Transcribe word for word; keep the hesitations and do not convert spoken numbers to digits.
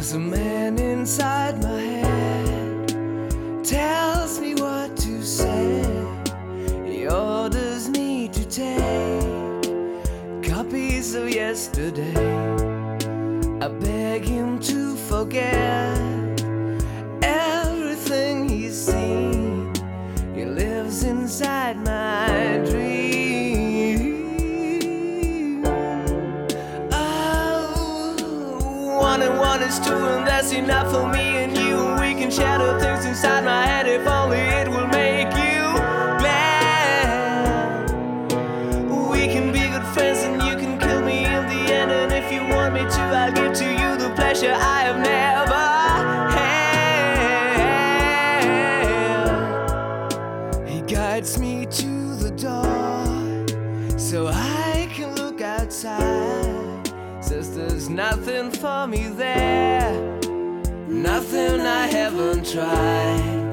There's a man inside my head, tells me what to say. He orders me to take copies of yesterday. I beg him to forget everything he's seen. He lives inside my dream. Oh, one and one is two, and that's enough for me and you. We can shadow things inside my head, if only it will make you glad. We can be good friends and you can kill me in the end, and if you want me to, I'll give to you the pleasure I have never had. He guides me to the door so I can look outside. Says there's nothing for me there, nothing I haven't tried.